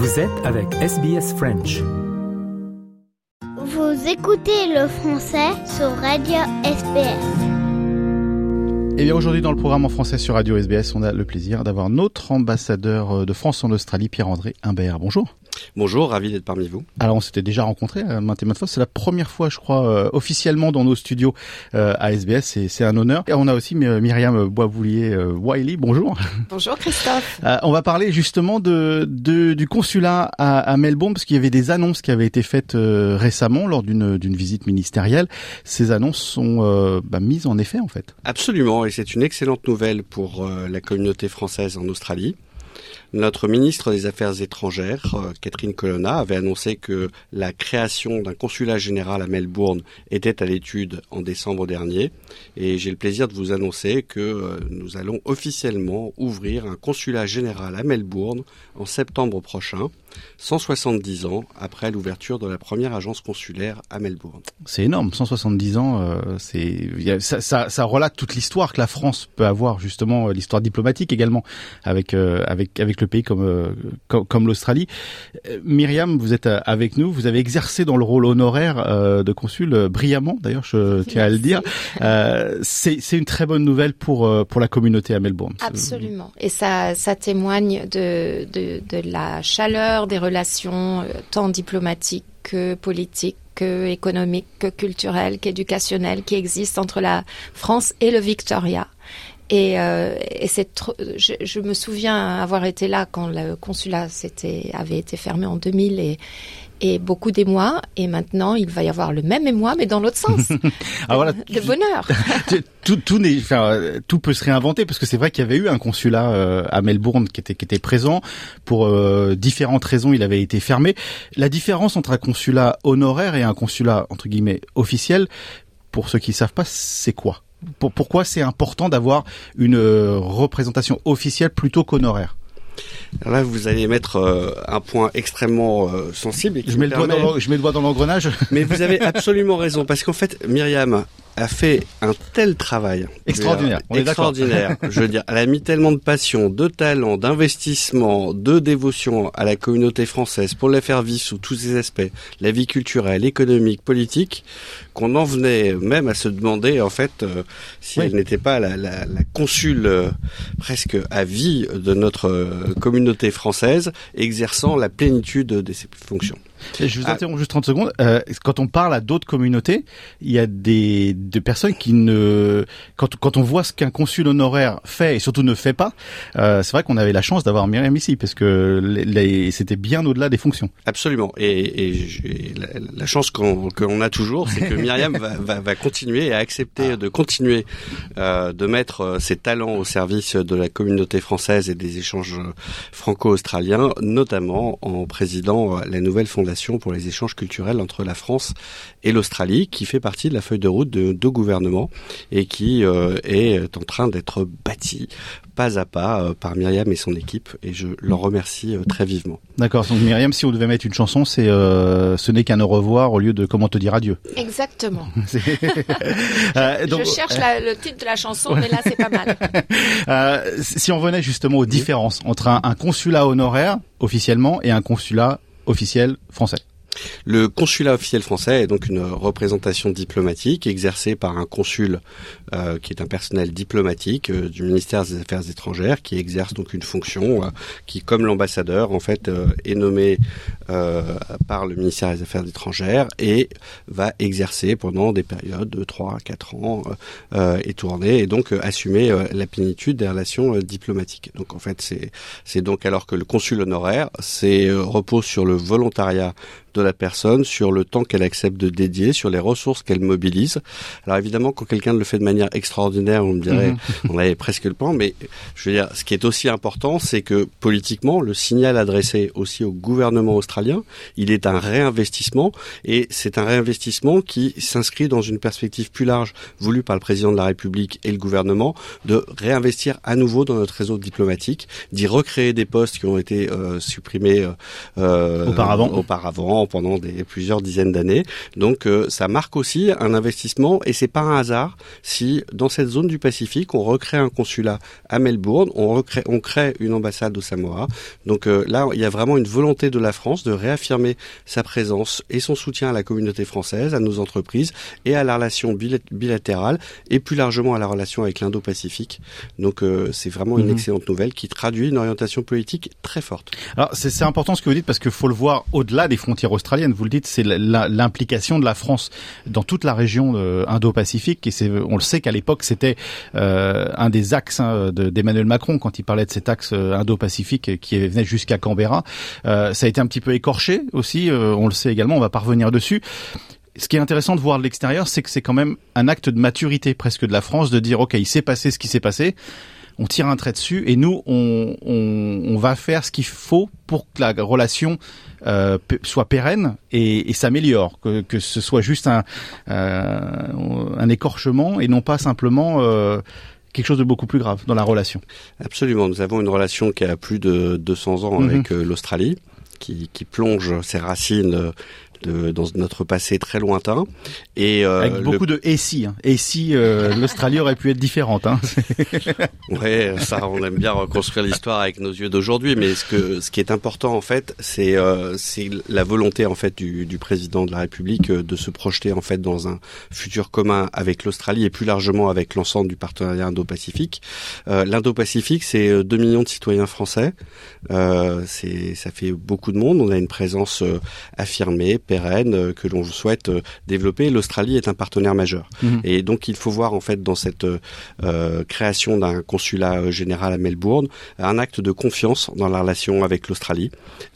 Vous êtes avec SBS French. Vous écoutez le français sur Radio SBS. Et bien aujourd'hui dans le programme en français sur Radio SBS, on a le plaisir d'avoir notre ambassadeur de France en Australie, Pierre-André Humbert. Bonjour. Bonjour, ravi d'être parmi vous. Alors on s'était déjà rencontrés maintes et maintes fois, c'est la première fois je crois officiellement dans nos studios à SBS, et c'est un honneur. Et on a aussi Myriam Boisboulier-Wiley, bonjour. Bonjour Christophe. On va parler justement du consulat à Melbourne, parce qu'il y avait des annonces qui avaient été faites récemment lors d'une visite ministérielle. Ces annonces sont mises en effet en fait. Absolument, et c'est une excellente nouvelle pour la communauté française en Australie. Notre ministre des Affaires étrangères, Catherine Colonna, avait annoncé que la création d'un consulat général à Melbourne était à l'étude en décembre dernier. Et j'ai le plaisir de vous annoncer que nous allons officiellement ouvrir un consulat général à Melbourne en septembre prochain, 170 ans après l'ouverture de la première agence consulaire à Melbourne. C'est énorme, 170 ans, ça relate toute l'histoire que la France peut avoir, justement, l'histoire diplomatique également, avec le pays comme l'Australie. Myriam, vous êtes avec nous, vous avez exercé dans le rôle honoraire de consul brillamment, d'ailleurs, je tiens à le dire. C'est une très bonne nouvelle pour la communauté à Melbourne. Absolument, et ça témoigne de la chaleur des relations tant diplomatiques que politiques, que économiques, que culturelles, qu'éducationnelles qui existent entre la France et le Victoria. Et je me souviens avoir été là quand le consulat avait été fermé en 2000 et beaucoup d'émoi, et maintenant il va y avoir le même émoi mais dans l'autre sens. De bonheur. Tout peut se réinventer, parce que c'est vrai qu'il y avait eu un consulat à Melbourne qui était présent pour différentes raisons. Il avait été fermé. La différence entre un consulat honoraire et un consulat entre guillemets officiel, pour ceux qui ne savent pas, c'est quoi? Pourquoi c'est important d'avoir une représentation officielle plutôt qu'honoraire? Alors là, vous allez mettre un point extrêmement sensible. Je mets le doigt dans l'engrenage. Mais vous avez absolument raison, parce qu'en fait, Myriam a fait un tel travail. Extraordinaire. On est extraordinaire. Je veux dire, elle a mis tellement de passion, de talent, d'investissement, de dévotion à la communauté française pour la faire vivre sous tous ses aspects, la vie culturelle, économique, politique, qu'on en venait même à se demander, en fait, si elle n'était pas la consule presque à vie de notre communauté française, exerçant la plénitude de ses fonctions. Je vous interromps juste 30 secondes. Quand on parle à d'autres communautés, il y a des personnes qui quand on voit ce qu'un consul honoraire fait et surtout ne fait pas, c'est vrai qu'on avait la chance d'avoir Myriam ici, parce que c'était bien au-delà des fonctions. Absolument. Et la chance qu'on a toujours, c'est que Myriam va continuer et a accepté de continuer de mettre ses talents au service de la communauté française et des échanges franco-australiens, notamment en présidant la nouvelle fondation pour les échanges culturels entre la France et l'Australie, qui fait partie de la feuille de route de deux gouvernements et qui est en train d'être bâtie pas à pas par Myriam et son équipe, et je leur remercie très vivement. D'accord, donc Myriam, si on devait mettre une chanson, c'est ce n'est qu'un au revoir au lieu de comment te dire adieu. Exactement. Je cherche le titre de la chanson, mais là c'est pas mal. Si on venait justement aux différences entre un consulat honoraire officiellement et un consulat officiel français. Le consulat officiel français est donc une représentation diplomatique exercée par un consul qui est un personnel diplomatique du ministère des Affaires étrangères, qui exerce donc une fonction qui, comme l'ambassadeur, en fait, est nommé par le ministère des Affaires étrangères et va exercer pendant des périodes de 3 à 4 ans et tourner, et donc assumer la plénitude des relations diplomatiques. Donc en fait, c'est donc, alors que le consul honoraire repose sur le volontariat de la personne, sur le temps qu'elle accepte de dédier, sur les ressources qu'elle mobilise. Alors évidemment, quand quelqu'un le fait de manière extraordinaire, on me dirait, on avait presque le plan, mais je veux dire, ce qui est aussi important, c'est que politiquement, le signal adressé aussi au gouvernement australien, il est un réinvestissement, et c'est un réinvestissement qui s'inscrit dans une perspective plus large, voulue par le président de la République et le gouvernement, de réinvestir à nouveau dans notre réseau diplomatique, d'y recréer des postes qui ont été supprimés auparavant pendant plusieurs dizaines d'années. Donc ça marque aussi un investissement, et c'est pas un hasard si si dans cette zone du Pacifique, on recrée un consulat à Melbourne, on crée une ambassade au Samoa. Donc là, il y a vraiment une volonté de la France de réaffirmer sa présence et son soutien à la communauté française, à nos entreprises et à la relation bilatérale et plus largement à la relation avec l'Indo-Pacifique. Donc c'est vraiment une excellente nouvelle qui traduit une orientation politique très forte. Alors c'est important ce que vous dites parce qu'il faut le voir au-delà des frontières australiennes. Vous le dites, c'est l'implication de la France dans toute la région Indo-Pacifique et on le sait qu'à l'époque c'était un des axes d'Emmanuel Macron quand il parlait de cet axe Indo-Pacifique qui venait jusqu'à Canberra. Ça a été un petit peu écorché aussi, on le sait également, on va pas revenir dessus. Ce qui est intéressant de voir de l'extérieur, c'est que c'est quand même un acte de maturité presque de la France de dire ok, il s'est passé ce qui s'est passé, on tire un trait dessus et nous on va faire ce qu'il faut pour que la relation soit pérenne et s'améliore, que ce soit juste un écorchement et non pas simplement quelque chose de beaucoup plus grave dans la relation. Absolument, nous avons une relation qui a plus de 200 ans avec l'Australie, qui plonge ses racines dans notre passé très lointain. Et avec beaucoup de et si l'Australie aurait pu être différente. Ouais, ça, on aime bien reconstruire l'histoire avec nos yeux d'aujourd'hui, mais ce qui est important en fait, c'est la volonté en fait du président de la République de se projeter en fait dans un futur commun avec l'Australie et plus largement avec l'ensemble du partenariat Indo-Pacifique. L'Indo-Pacifique, c'est 2 millions de citoyens français. Ça fait beaucoup de monde. On a une présence affirmée, pérenne, que l'on souhaite développer. L'Australie est un partenaire majeur. Et donc, il faut voir, en fait, dans cette création d'un consulat général à Melbourne, un acte de confiance dans la relation avec l'Australie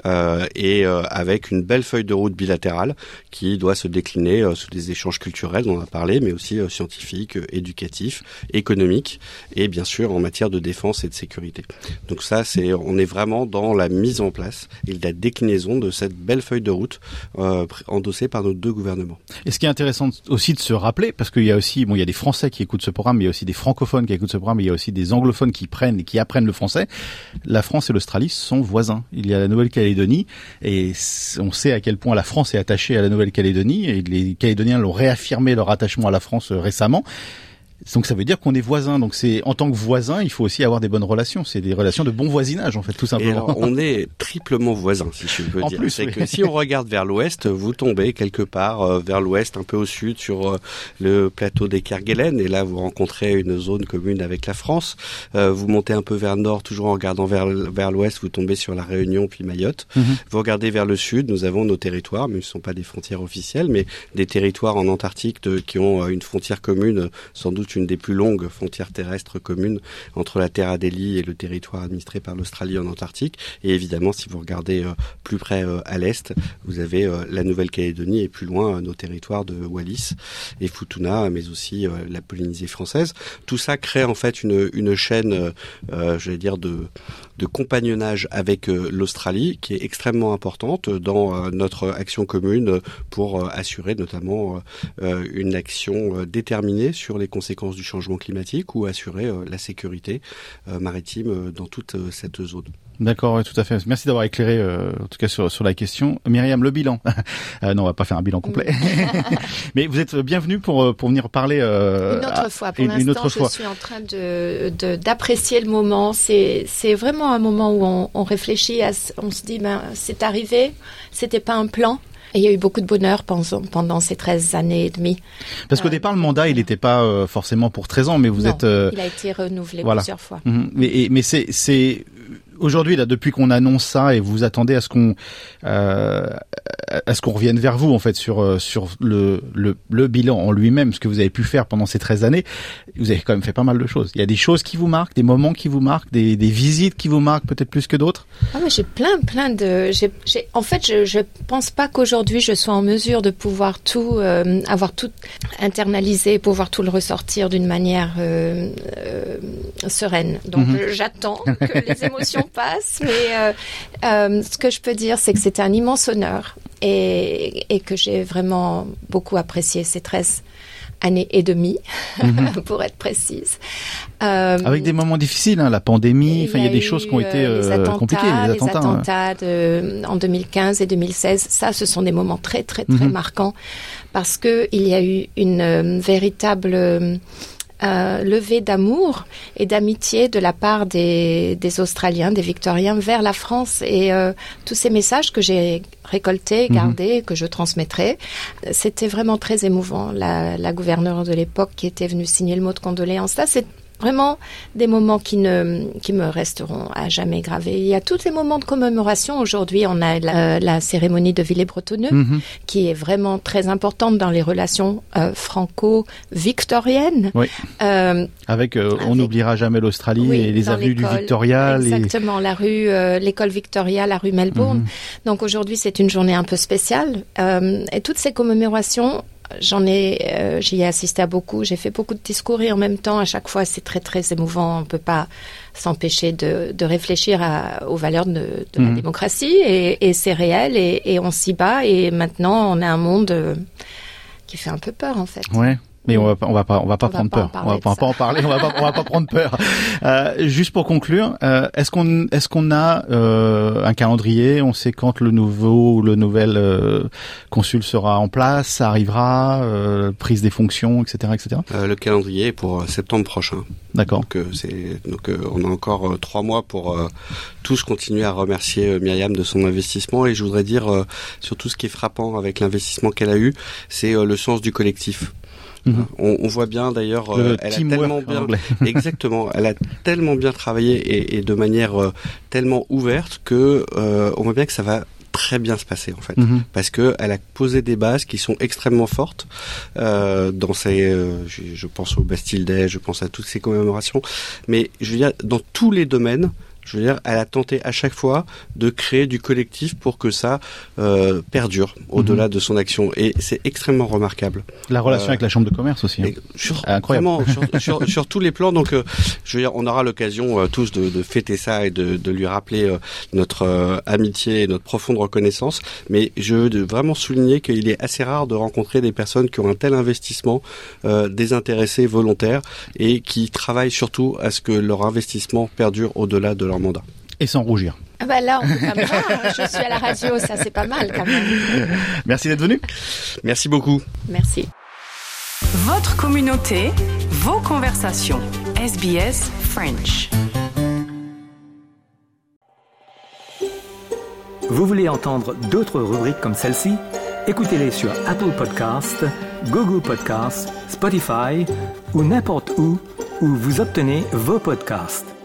et avec une belle feuille de route bilatérale qui doit se décliner sous des échanges culturels, on en a parlé, mais aussi scientifiques, éducatifs, économiques et, bien sûr, en matière de défense et de sécurité. Donc ça, on est vraiment dans la mise en place et la déclinaison de cette belle feuille de route endossée par nos 2 gouvernements. Et ce qui est intéressant aussi de se rappeler, parce qu'il y a aussi, il y a des Français qui écoutent ce programme, mais il y a aussi des francophones qui écoutent ce programme, mais il y a aussi des anglophones qui apprennent le français. La France et l'Australie sont voisins. Il y a la Nouvelle-Calédonie et on sait à quel point la France est attachée à la Nouvelle-Calédonie et les Calédoniens l'ont réaffirmé leur attachement à la France récemment. Donc ça veut dire qu'on est voisins. Donc c'est en tant que voisin, il faut aussi avoir des bonnes relations. C'est des relations de bon voisinage en fait, tout simplement. Et alors, on est triplement voisins, si je peux dire. Plus, c'est oui. que si on regarde vers l'ouest, vous tombez quelque part vers l'ouest, un peu au sud, sur le plateau des Kerguelen, et là vous rencontrez une zone commune avec la France. Vous montez un peu vers le nord, toujours en regardant vers l'ouest, vous tombez sur la Réunion puis Mayotte. Vous regardez vers le sud, nous avons nos territoires, mais ce ne sont pas des frontières officielles, mais des territoires en Antarctique qui ont une frontière commune, sans doute une des plus longues frontières terrestres communes entre la Terre Adélie et le territoire administré par l'Australie en Antarctique. Et évidemment, si vous regardez plus près à l'est, vous avez la Nouvelle-Calédonie et plus loin nos territoires de Wallis et Futuna, mais aussi la Polynésie française. Tout ça crée en fait une chaîne, j'allais dire, de compagnonnage avec l'Australie qui est extrêmement importante dans notre action commune pour assurer notamment une action déterminée sur les conséquences du changement climatique ou assurer la sécurité maritime dans toute cette zone. D'accord, oui, tout à fait. Merci d'avoir éclairé, en tout cas sur la question. Myriam, le bilan. Non, on va pas faire un bilan complet. Mais vous êtes bienvenue pour venir parler une autre fois. Pour l'instant, je suis en train d'apprécier le moment. C'est vraiment un moment où on réfléchit, on se dit, c'est arrivé, c'était pas un plan. Et il y a eu beaucoup de bonheur pendant ces 13 années et demie. Parce qu'au départ, le mandat, il n'était pas forcément pour 13 ans, mais vous êtes... il a été renouvelé plusieurs fois. Mais c'est aujourd'hui, là, depuis qu'on annonce ça, et vous attendez à ce qu'on revienne vers vous, en fait, sur le bilan en lui-même, ce que vous avez pu faire pendant ces 13 années, vous avez quand même fait pas mal de choses. Il y a des choses qui vous marquent, des moments qui vous marquent, des visites qui vous marquent peut-être plus que d'autres? Ah, mais j'ai plein de... En fait, je pense pas qu'aujourd'hui, je sois en mesure de pouvoir avoir tout internalisé, pouvoir tout le ressortir d'une manière sereine. Donc, j'attends que les émotions passent, mais ce que je peux dire, c'est que c'était un immense honneur et que j'ai vraiment beaucoup apprécié ces 13 années et demie, pour être précise. Avec des moments difficiles, la pandémie, il y a des choses qui ont été compliquées. Les attentats en 2015 et 2016, ça, ce sont des moments très, très, très marquants parce qu'il y a eu une véritable levée d'amour et d'amitié de la part des Australiens, des Victoriens vers la France. Et tous ces messages que j'ai récoltés, gardés, que je transmettrai, c'était vraiment très émouvant. La gouverneure de l'époque qui était venue signer le mot de condoléances, là, c'est vraiment des moments qui me resteront à jamais gravés. Il y a tous ces moments de commémoration. Aujourd'hui, on a la cérémonie de Villers-Bretonneux, qui est vraiment très importante dans les relations franco-victoriennes. Oui. On n'oubliera jamais l'Australie et les avenues du Victoria. Exactement, la rue, l'école Victoria, la rue Melbourne. Donc aujourd'hui, c'est une journée un peu spéciale. Et toutes ces commémorations, j'y ai assisté à beaucoup, j'ai fait beaucoup de discours et en même temps, à chaque fois, c'est très, très émouvant. On ne peut pas s'empêcher de réfléchir aux valeurs de la démocratie et c'est réel et on s'y bat et maintenant, on a un monde qui fait un peu peur, en fait. Ouais. Mais on va pas prendre peur. On va pas en parler. On va pas prendre peur. Juste pour conclure, est-ce qu'on a un calendrier? On sait quand le nouvel consul sera en place, ça arrivera, prise des fonctions, etc., etc. Le calendrier est pour septembre prochain. D'accord. Donc on a encore 3 mois pour tous continuer à remercier Myriam de son investissement et je voudrais dire surtout ce qui est frappant avec l'investissement qu'elle a eu, c'est le sens du collectif. On voit bien d'ailleurs, elle a tellement bien, exactement, elle a tellement bien travaillé et de manière tellement ouverte que on voit bien que ça va très bien se passer en fait, parce que elle a posé des bases qui sont extrêmement fortes dans ses, je pense au Bastille Day, je pense à toutes ces commémorations, mais je veux dire dans tous les domaines. Je veux dire, elle a tenté à chaque fois de créer du collectif pour que ça perdure au-delà de son action. Et c'est extrêmement remarquable. La relation avec la Chambre de commerce aussi. Incroyable. Vraiment, sur tous les plans. Donc, je veux dire, on aura l'occasion tous de fêter ça et de lui rappeler notre amitié et notre profonde reconnaissance. Mais je veux vraiment souligner qu'il est assez rare de rencontrer des personnes qui ont un tel investissement désintéressé, volontaire, et qui travaillent surtout à ce que leur investissement perdure au-delà de leur mandat. Et sans rougir. Ah bah là, on peut pas me voir. Je suis à la radio, ça c'est pas mal quand même. Merci d'être venu. Merci beaucoup. Merci. Votre communauté, vos conversations. SBS French. Vous voulez entendre d'autres rubriques comme celle-ci? Écoutez-les sur Apple Podcasts, Google Podcasts, Spotify ou n'importe où vous obtenez vos podcasts.